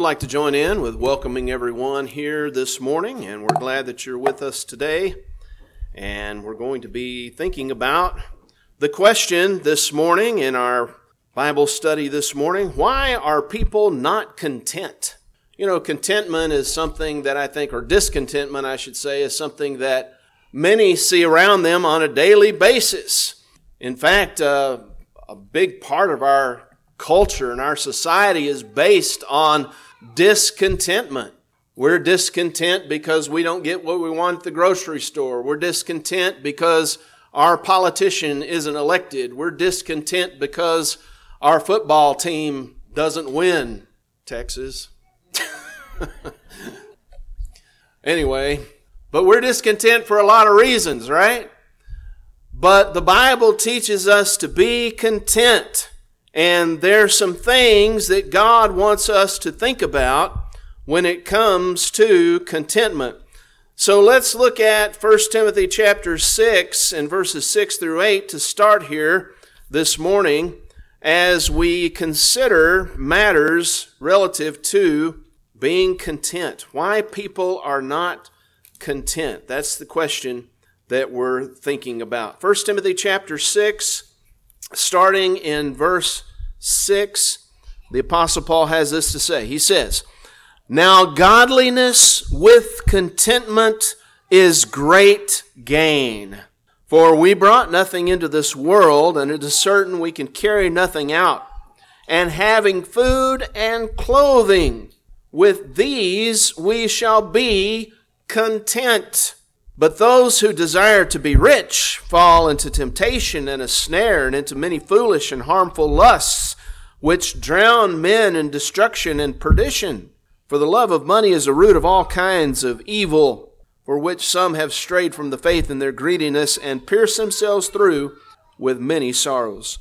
Would like to join in with welcoming everyone here this morning, and we're glad that you're with us today. And we're going to be thinking about the question this morning in our Bible study this morning: why are people not content? You know, contentment is something that I think, or discontentment I should say, is something that many see around them on a daily basis. In fact, a big part of our culture and our society is based on discontentment. We're discontent because we don't get what we want at the grocery store. We're discontent because our politician isn't elected. We're discontent because our football team doesn't win. Texas. Anyway, but we're discontent for a lot of reasons, right? But the Bible teaches us to be content. And there's some things that God wants us to think about when it comes to contentment. So let's look at 1 Timothy chapter 6 and verses 6 through 8 to start here this morning as we consider matters relative to being content. Why people are not content. That's the question that we're thinking about. 1 Timothy chapter 6, starting in verse 6, the Apostle Paul has this to say. He says, "Now godliness with contentment is great gain. For we brought nothing into this world, and it is certain we can carry nothing out. And having food and clothing, with these we shall be content. But those who desire to be rich fall into temptation and a snare, and into many foolish and harmful lusts, which drown men in destruction and perdition. For the love of money is the root of all kinds of evil, for which some have strayed from the faith in their greediness and pierced themselves through with many sorrows."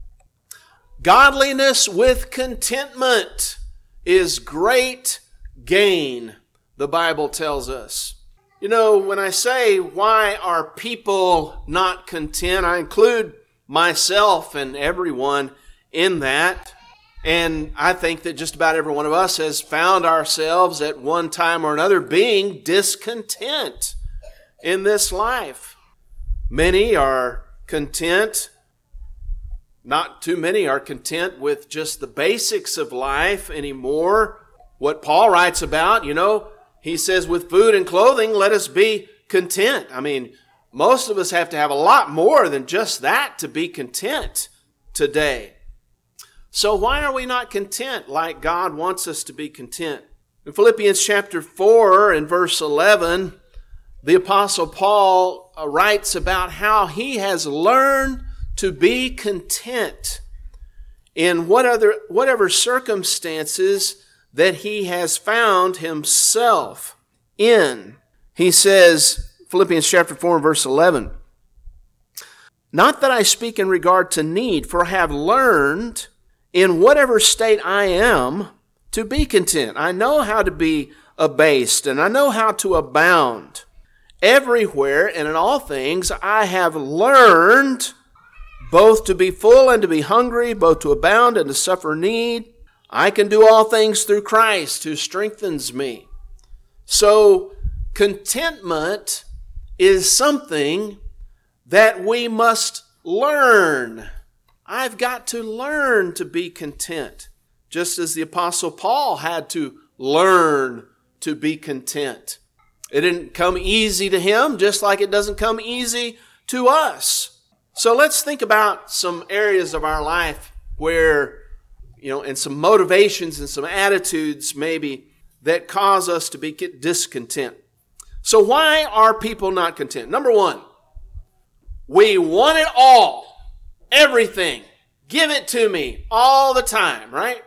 Godliness with contentment is great gain, the Bible tells us. You know, when I say, why are people not content, I include myself and everyone in that. And I think that just about every one of us has found ourselves at one time or another being discontent in this life. Many are content. Not too many are content with just the basics of life anymore. What Paul writes about, you know, he says, with food and clothing, let us be content. I mean, most of us have to have a lot more than just that to be content today. So why are we not content like God wants us to be content? In Philippians chapter 4 and verse 11, the Apostle Paul writes about how he has learned to be content in whatever circumstances that he has found himself in. He says, Philippians chapter 4 and verse 11, "Not that I speak in regard to need, for I have learned in whatever state I am to be content. I know how to be abased, and I know how to abound. Everywhere and in all things I have learned both to be full and to be hungry, both to abound and to suffer need. I can do all things through Christ who strengthens me." So contentment is something that we must learn. I've got to learn to be content, just as the Apostle Paul had to learn to be content. It didn't come easy to him, just like it doesn't come easy to us. So let's think about some areas of our life where, and some motivations and some attitudes maybe that cause us to be discontent. So why are people not content? Number one, we want it all. Everything. Give it to me all the time, right?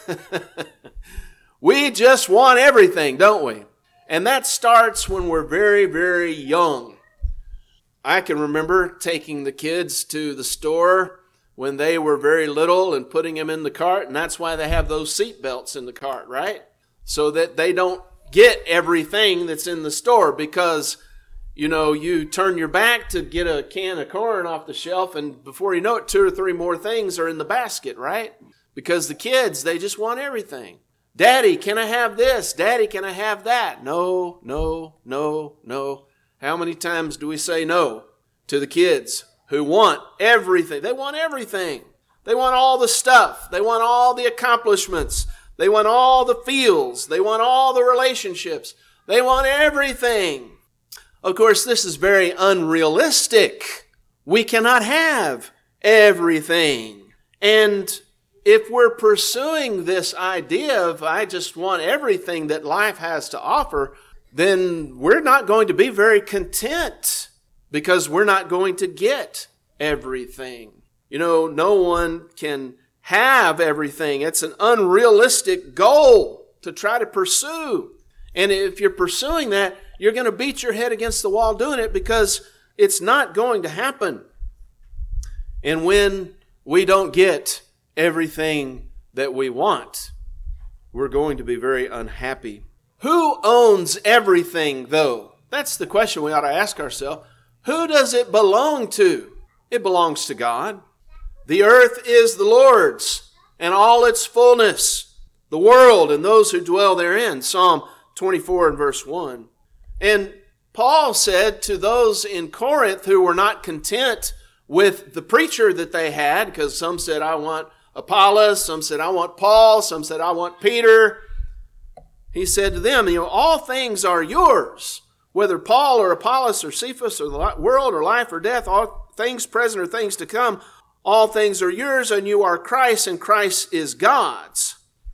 We just want everything, don't we? And that starts when we're very, very young. I can remember taking the kids to the store when they were very little and putting them in the cart, and that's why they have those seat belts in the cart, right? So that they don't get everything that's in the store, because you turn your back to get a can of corn off the shelf, and before you know it, 2 or 3 more things are in the basket, right? Because the kids, they just want everything. Daddy, can I have this? Daddy, can I have that? No, no, no, no. How many times do we say no to the kids who want everything? They want everything. They want all the stuff. They want all the accomplishments. They want all the feels. They want all the relationships. They want everything. Of course, this is very unrealistic. We cannot have everything. And if we're pursuing this idea of I just want everything that life has to offer, then we're not going to be very content because we're not going to get everything. You know, no one can have everything. It's an unrealistic goal to try to pursue. And if you're pursuing that, you're going to beat your head against the wall doing it because it's not going to happen. And when we don't get everything that we want, we're going to be very unhappy. Who owns everything, though? That's the question we ought to ask ourselves. Who does it belong to? It belongs to God. The earth is the Lord's, and all its fullness, the world and those who dwell therein. Psalm 24 and verse 1. And Paul said to those in Corinth who were not content with the preacher that they had, because some said, I want Apollos, some said, I want Paul, some said, I want Peter. He said to them, all things are yours, whether Paul or Apollos or Cephas or the world or life or death, all things present or things to come, all things are yours, and you are Christ, and Christ is God's.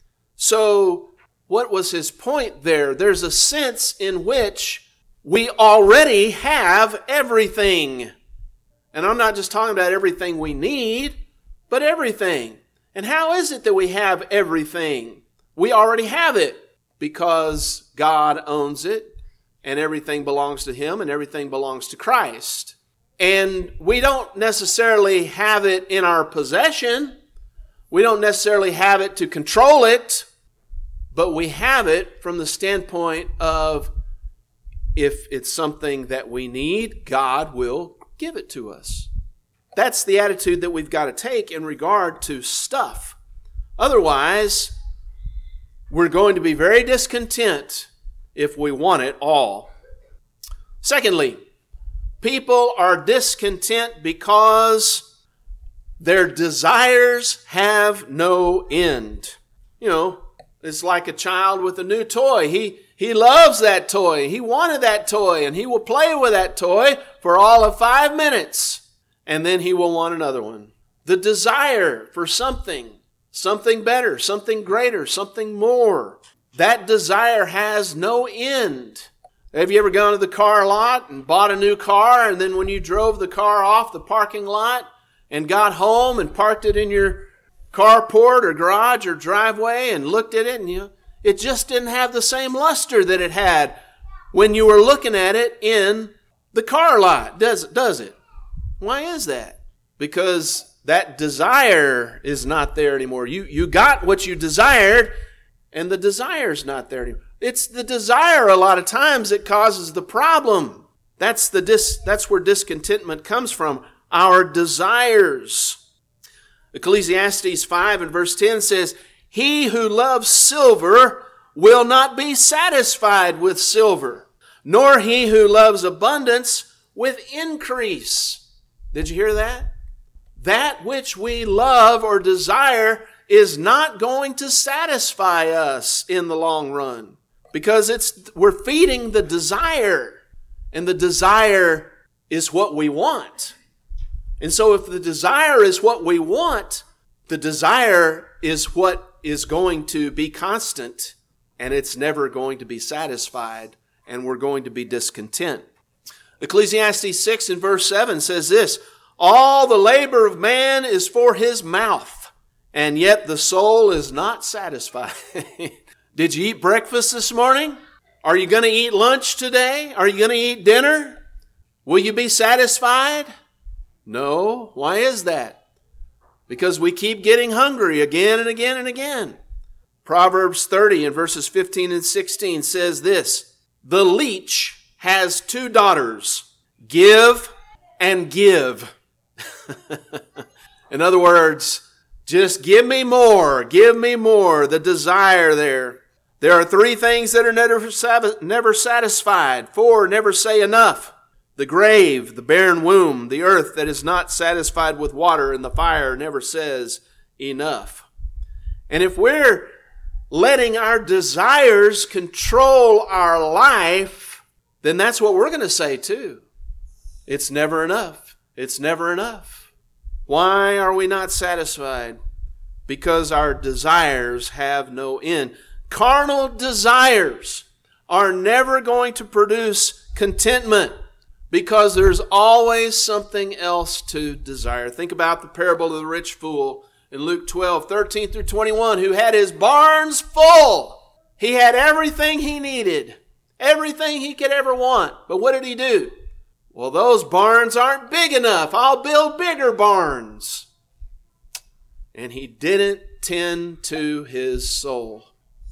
So what was his point there? There's a sense in which we already have everything. And I'm not just talking about everything we need, but everything. And how is it that we have everything? We already have it because God owns it, and everything belongs to Him, and everything belongs to Christ. And we don't necessarily have it in our possession. We don't necessarily have it to control it, but we have it from the standpoint of if it's something that we need, God will give it to us. That's the attitude that we've got to take in regard to stuff. Otherwise, we're going to be very discontent if we want it all. Secondly, people are discontent because their desires have no end. It's like a child with a new toy. He loves that toy. He wanted that toy, and he will play with that toy for all of 5 minutes, and then he will want another one. The desire for something better, something greater, something more. That desire has no end. Have you ever gone to the car lot and bought a new car, and then when you drove the car off the parking lot and got home and parked it in your carport or garage or driveway and looked at it, and it just didn't have the same luster that it had when you were looking at it in the car lot, does it? Why is that? Because that desire is not there anymore. You got what you desired, and the desire's not there anymore. It's the desire a lot of times that causes the problem. That's where discontentment comes from, our desires. Ecclesiastes 5 and verse 10 says, He who loves silver will not be satisfied with silver, nor he who loves abundance with increase. Did you hear that? That which we love or desire is not going to satisfy us in the long run, because we're feeding the desire, and the desire is what we want. And so if the desire is what we want, the desire is what is going to be constant, and it's never going to be satisfied, and we're going to be discontent. Ecclesiastes 6 and verse 7 says this, All the labor of man is for his mouth, and yet the soul is not satisfied. Did you eat breakfast this morning? Are you going to eat lunch today? Are you going to eat dinner? Will you be satisfied? No. Why is that? Because we keep getting hungry again and again and again. Proverbs 30 and verses 15 and 16 says this, The leech has 2 daughters, give and give. In other words, Just give me more. Give me more. The desire there. There are 3 things that are never satisfied. 4 never say enough. The grave, the barren womb, the earth that is not satisfied with water, and the fire never says enough. And if we're letting our desires control our life, then that's what we're going to say too. It's never enough. It's never enough. Why are we not satisfied? Because our desires have no end. Carnal desires are never going to produce contentment because there's always something else to desire. Think about the parable of the rich fool in Luke 12, 13 through 21, who had his barns full. He had everything he needed, everything he could ever want. But what did he do? Well, those barns aren't big enough. I'll build bigger barns. And he didn't tend to his soul.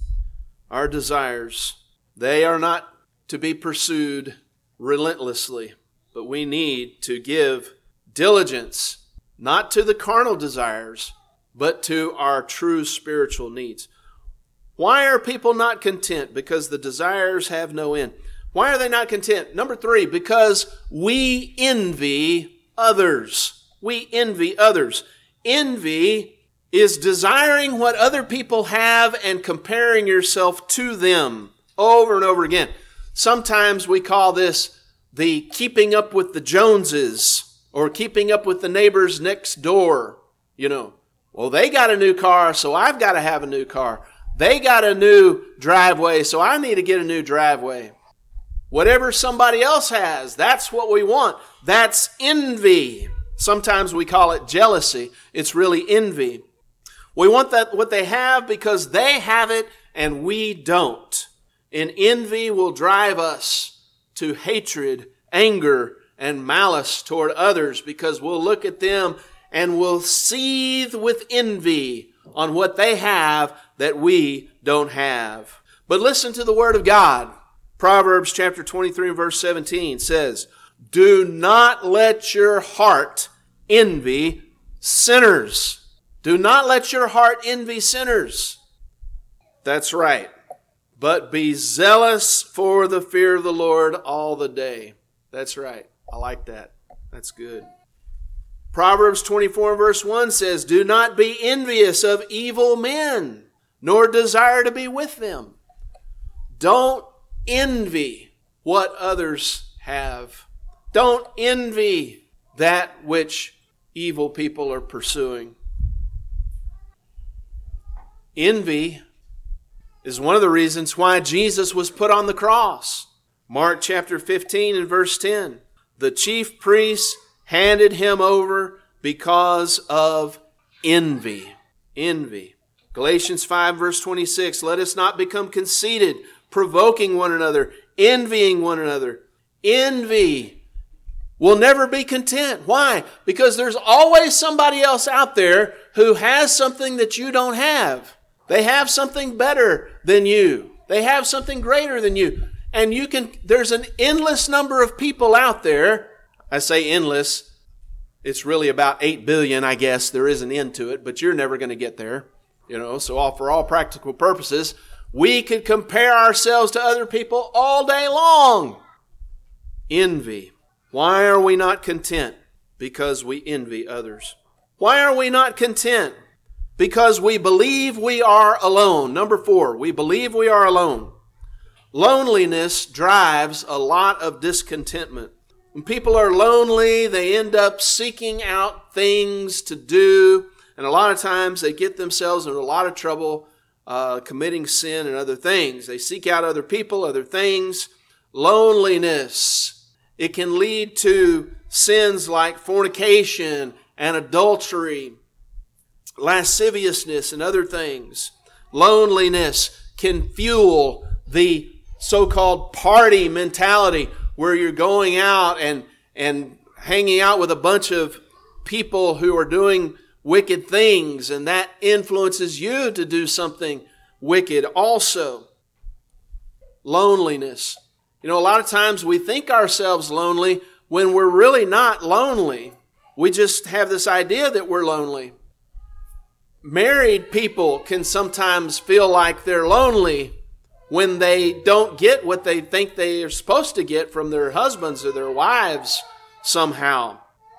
Our desires, they are not to be pursued relentlessly, but we need to give diligence, not to the carnal desires, but to our true spiritual needs. Why are people not content? Because the desires have no end. Why are they not content? Number 3, because we envy others. We envy others. Envy is desiring what other people have and comparing yourself to them over and over again. Sometimes we call this the keeping up with the Joneses or keeping up with the neighbors next door. Well, they got a new car, so I've got to have a new car. They got a new driveway, so I need to get a new driveway. Whatever somebody else has, that's what we want. That's envy. Sometimes we call it jealousy. It's really envy. We want that what they have because they have it and we don't. And envy will drive us to hatred, anger, and malice toward others because we'll look at them and we'll seethe with envy on what they have that we don't have. But listen to the Word of God. Proverbs chapter 23 and verse 17 says, "Do not let your heart envy sinners." Do not let your heart envy sinners. That's right. But be zealous for the fear of the Lord all the day. That's right. I like that. That's good. Proverbs 24 and verse 1 says, "Do not be envious of evil men, nor desire to be with them." Don't envy what others have. Don't envy that which evil people are pursuing. Envy is one of the reasons why Jesus was put on the cross. Mark chapter 15 and verse 10. The chief priests handed him over because of envy. Envy. Galatians 5 verse 26. Let us not become conceited, provoking one another, envying one another. Envy will never be content. Why? Because there's always somebody else out there who has something that you don't have. They have something better than you. They have something greater than you. And there's an endless number of people out there. I say endless. It's really about 8 billion, I guess. There is an end to it, but you're never going to get there. So for all practical purposes, we could compare ourselves to other people all day long. Envy. Why are we not content? Because we envy others. Why are we not content? Because we believe we are alone. Number 4, we believe we are alone. Loneliness drives a lot of discontentment. When people are lonely, they end up seeking out things to do. And a lot of times they get themselves in a lot of trouble committing sin and other things. They seek out other people, other things. Loneliness. It can lead to sins like fornication and adultery, lasciviousness, and other things. Loneliness can fuel the so-called party mentality where you're going out and hanging out with a bunch of people who are doing wicked things, and that influences you to do something wicked also. Loneliness. A lot of times we think ourselves lonely when we're really not lonely. We just have this idea that we're lonely. married people can sometimes feel like they're lonely when they don't get what they think they are supposed to get from their husbands or their wives somehow.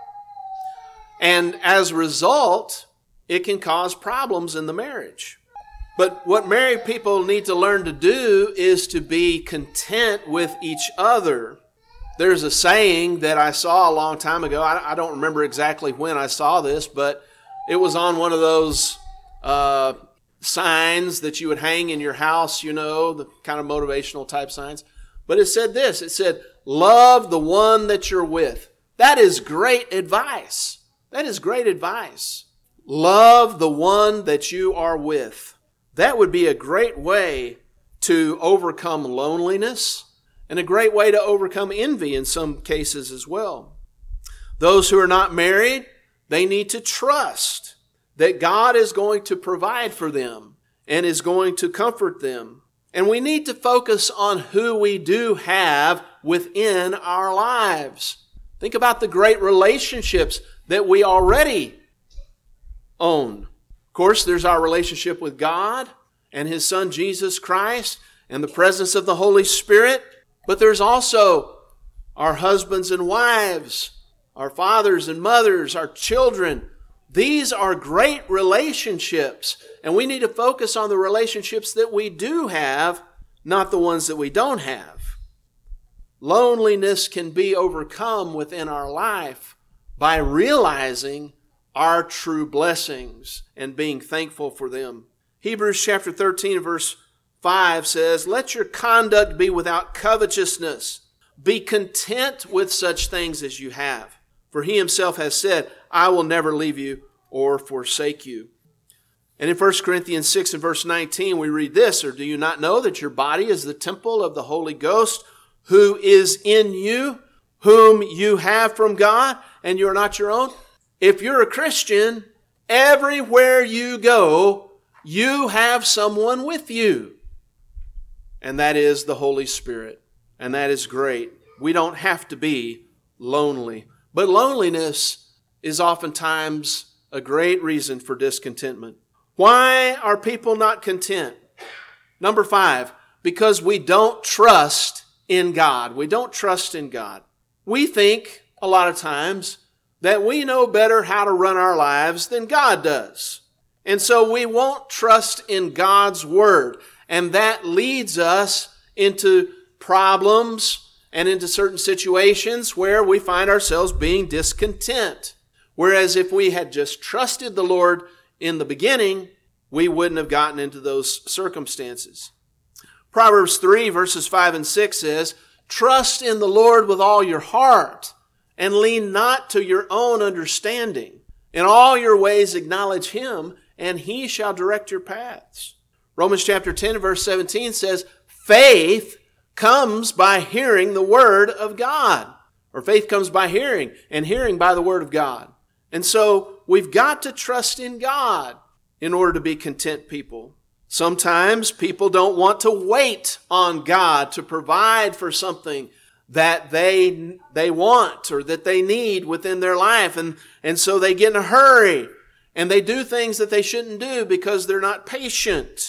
And as a result, it can cause problems in the marriage. But what married people need to learn to do is to be content with each other. There's a saying that I saw a long time ago. I don't remember exactly when I saw this, but it was on one of those signs that you would hang in your house, you know, the kind of motivational type signs. But it said this. It said, love the one that you're with. That is great advice. That is great advice. Love the one that you are with. That would be a great way to overcome loneliness and a great way to overcome envy in some cases as well. Those who are not married, they need to trust that God is going to provide for them and is going to comfort them. And we need to focus on who we do have within our lives. Think about the great relationships that we already own. Of course, there's our relationship with God and His Son Jesus Christ and the presence of the Holy Spirit. But there's also our husbands and wives, our fathers and mothers, our children. These are great relationships. And we need to focus on the relationships that we do have, not the ones that we don't have. Loneliness can be overcome within our life by realizing our true blessings and being thankful for them. Hebrews chapter 13 verse 5 says, let your conduct be without covetousness. Be content with such things as you have. For He Himself has said, I will never leave you or forsake you. And in 1 Corinthians 6 and verse 19 we read this, or do you not know that your body is the temple of the Holy Ghost who is in you, whom you have from God, and you are not your own? If you're a Christian, everywhere you go, you have someone with you. And that is the Holy Spirit. And that is great. We don't have to be lonely. But loneliness is oftentimes a great reason for discontentment. Why are people not content? Number 5, because we don't trust in God. We don't trust in God. We think a lot of times that we know better how to run our lives than God does. And so we won't trust in God's Word. And that leads us into problems and into certain situations where we find ourselves being discontent. Whereas if we had just trusted the Lord in the beginning, we wouldn't have gotten into those circumstances. Proverbs 3 verses 5 and 6 says, trust in the Lord with all your heart and lean not to your own understanding. In all your ways acknowledge Him, and He shall direct your paths. Romans chapter 10 verse 17 says, faith comes by hearing the Word of God. Or faith comes by hearing, and hearing by the Word of God. And so we've got to trust in God in order to be content people. Sometimes people don't want to wait on God to provide for something that they want or that they need within their life. And so they get in a hurry and they do things that they shouldn't do because they're not patient.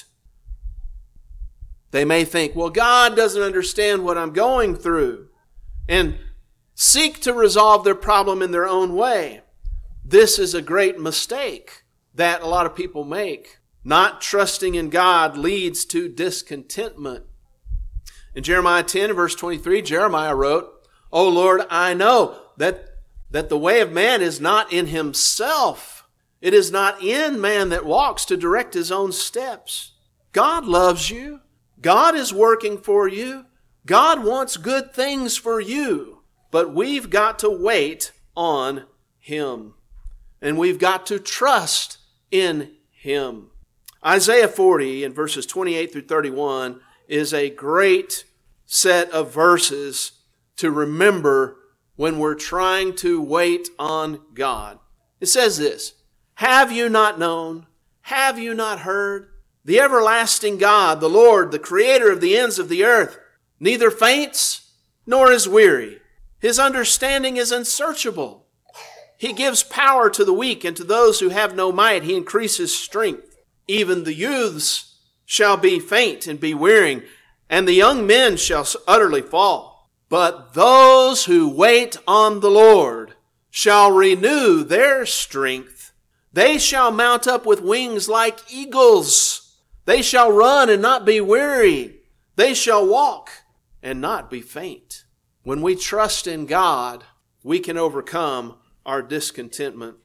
They may think, well, God doesn't understand what I'm going through, and seek to resolve their problem in their own way. This is a great mistake that a lot of people make. Not trusting in God leads to discontentment. In Jeremiah 10 verse 23, Jeremiah wrote, O Lord, I know that the way of man is not in himself. It is not in man that walks to direct his own steps. God loves you. God is working for you. God wants good things for you. But we've got to wait on Him. And we've got to trust in Him. Isaiah 40 in verses 28 through 31 is a great set of verses to remember when we're trying to wait on God. It says this, have you not known? Have you not heard? The everlasting God, the Lord, the creator of the ends of the earth, neither faints nor is weary. His understanding is unsearchable. He gives power to the weak, and to those who have no might He increases strength. Even the youths shall be faint and be weary, and the young men shall utterly fall. But those who wait on the Lord shall renew their strength. They shall mount up with wings like eagles. They shall run and not be weary. They shall walk and not be faint. When we trust in God, we can overcome our discontentment.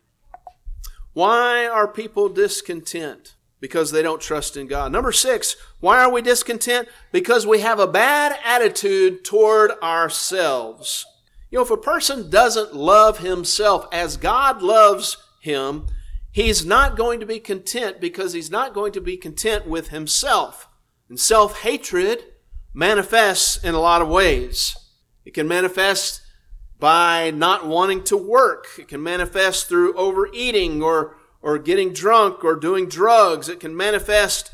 Why are people discontent? Because they don't trust in God. Number 6, why are we discontent? Because we have a bad attitude toward ourselves. You know, if a person doesn't love himself as God loves him, he's not going to be content because he's not going to be content with himself. And self-hatred manifests in a lot of ways. It can manifest by not wanting to work. It can manifest through overeating or getting drunk or doing drugs. It can manifest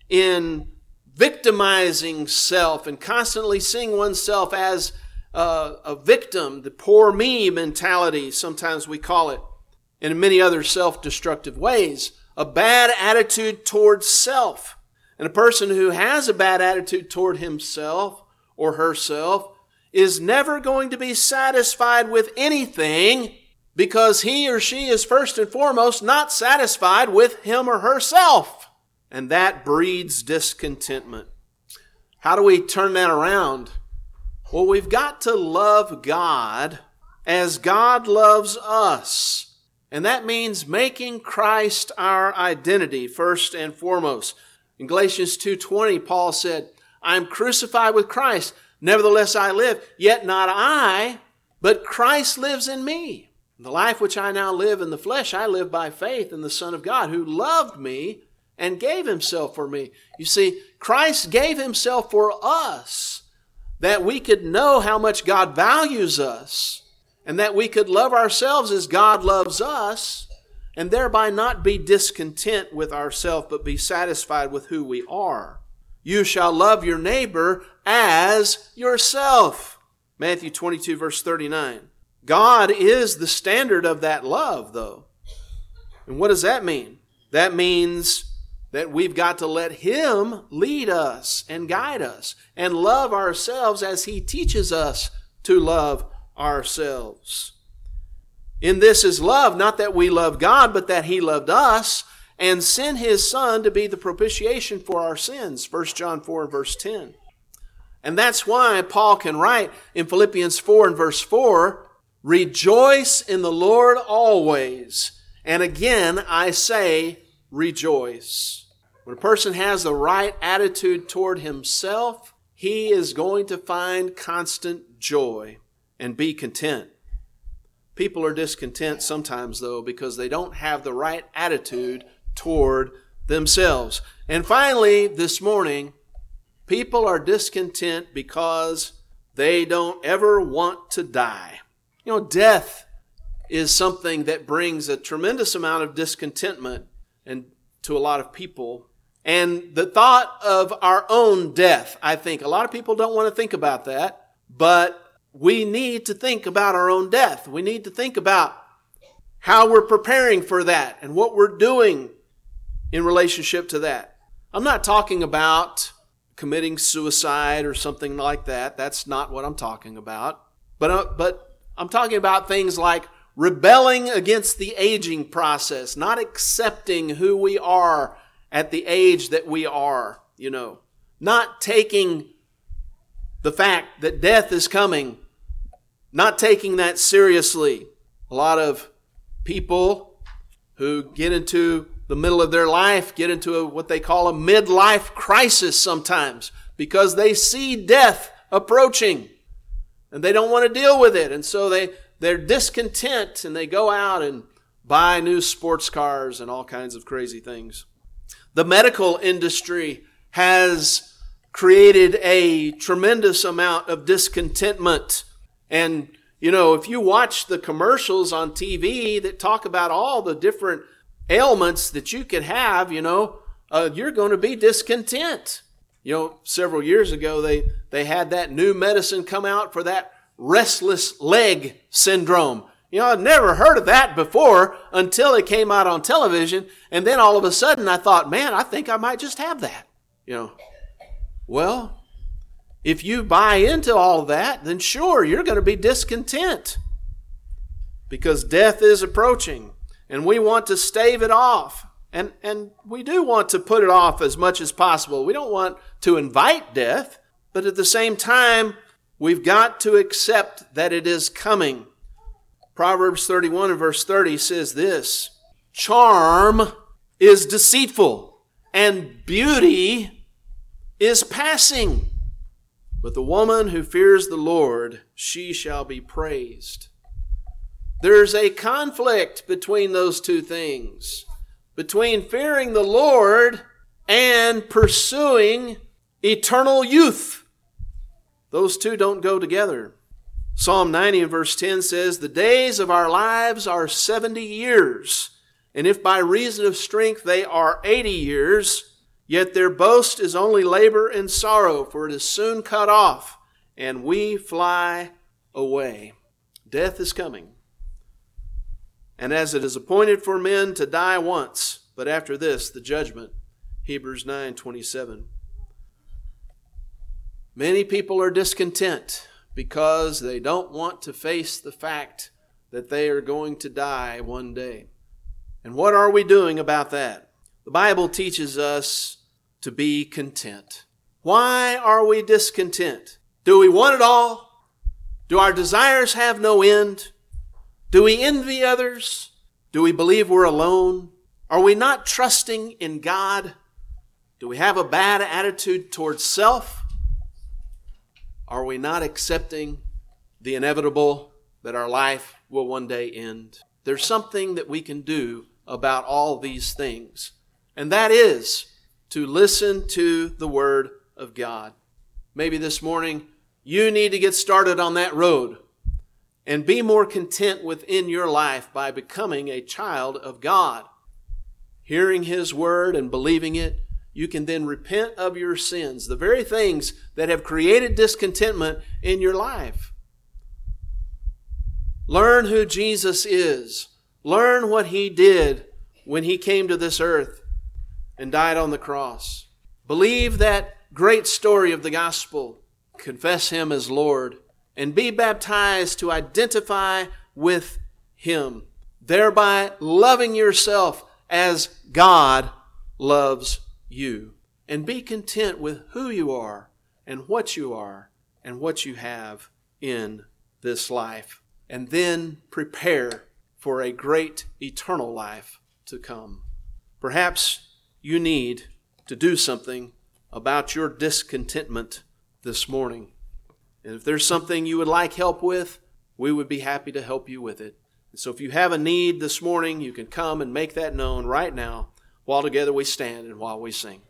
in victimizing self and constantly seeing oneself as a victim, the poor me mentality, sometimes we call it, and in many other self-destructive ways. A bad attitude towards self. And a person who has a bad attitude toward himself or herself is never going to be satisfied with anything because he or she is first and foremost not satisfied with him or herself. And that breeds discontentment. How do we turn that around? Well, we've got to love God as God loves us. And that means making Christ our identity first and foremost. In Galatians 2:20, Paul said, I am crucified with Christ. Nevertheless I live, yet not I, but Christ lives in me. The life which I now live in the flesh, I live by faith in the Son of God, who loved me and gave himself for me. You see, Christ gave himself for us, that we could know how much God values us, and that we could love ourselves as God loves us, and thereby not be discontent with ourselves, but be satisfied with who we are. You shall love your neighbor as yourself. Matthew 22, verse 39. God is the standard of that love, though. And what does that mean? That means that we've got to let Him lead us and guide us and love ourselves as He teaches us to love ourselves. In this is love, not that we love God, but that He loved us and sent His Son to be the propitiation for our sins. 1 John 4 and verse 10. And that's why Paul can write in Philippians 4 and verse 4, rejoice in the Lord always. And again, I say, rejoice. When a person has the right attitude toward himself, he is going to find constant joy and be content. People are discontent sometimes, though, because they don't have the right attitude toward themselves. And finally, this morning, people are discontent because they don't ever want to die. You know, death is something that brings a tremendous amount of discontentment and to a lot of people. And the thought of our own death, I think, a lot of people don't want to think about that, but we need to think about our own death. We need to think about how we're preparing for that and what we're doing in relationship to that. I'm not talking about committing suicide or something like that. That's not what I'm talking about. But I'm talking about things like rebelling against the aging process, not accepting who we are at the age that we are, not taking the fact that death is coming, not taking that seriously. A lot of people who get into the middle of their life get into what they call a midlife crisis sometimes because they see death approaching and they don't want to deal with it. And so they're discontent and they go out and buy new sports cars and all kinds of crazy things. The medical industry has created a tremendous amount of discontentment. And, if you watch the commercials on TV that talk about all the different ailments that you could have, you're going to be discontent. Several years ago, they had that new medicine come out for that restless leg syndrome. You know, I'd never heard of that before until it came out on television. And then all of a sudden I thought, man, I think I might just have that. You know, well, if you buy into all of that, then sure, you're going to be discontent. Because death is approaching. And we want to stave it off. And we do want to put it off as much as possible. We don't want to invite death. But at the same time, we've got to accept that it is coming. Proverbs 31 and verse 30 says this, charm is deceitful, and beauty is passing. But the woman who fears the Lord, she shall be praised. There's a conflict between those two things, between fearing the Lord and pursuing eternal youth. Those two don't go together. Psalm 90 and verse 10 says, the days of our lives are 70 years, and if by reason of strength they are 80 years, yet their boast is only labor and sorrow, for it is soon cut off, and we fly away. Death is coming. And as it is appointed for men to die once, but after this, the judgment. Hebrews 9:27. Many people are discontent because they don't want to face the fact that they are going to die one day. And what are we doing about that? The Bible teaches us to be content. Why are we discontent? Do we want it all? Do our desires have no end? Do we envy others? Do we believe we're alone? Are we not trusting in God? Do we have a bad attitude towards self? Are we not accepting the inevitable that our life will one day end? There's something that we can do about all these things, and that is to listen to the Word of God. Maybe this morning you need to get started on that road and be more content within your life by becoming a child of God. Hearing His Word and believing it, you can then repent of your sins, the very things that have created discontentment in your life. Learn who Jesus is. Learn what He did when He came to this earth and died on the cross. Believe that great story of the gospel. Confess Him as Lord and be baptized to identify with Him, thereby loving yourself as God loves you. And be content with who you are and what you have in this life. And then prepare for a great eternal life to come. Perhaps you need to do something about your discontentment this morning. And if there's something you would like help with, we would be happy to help you with it. And so if you have a need this morning, you can come and make that known right now while together we stand and while we sing.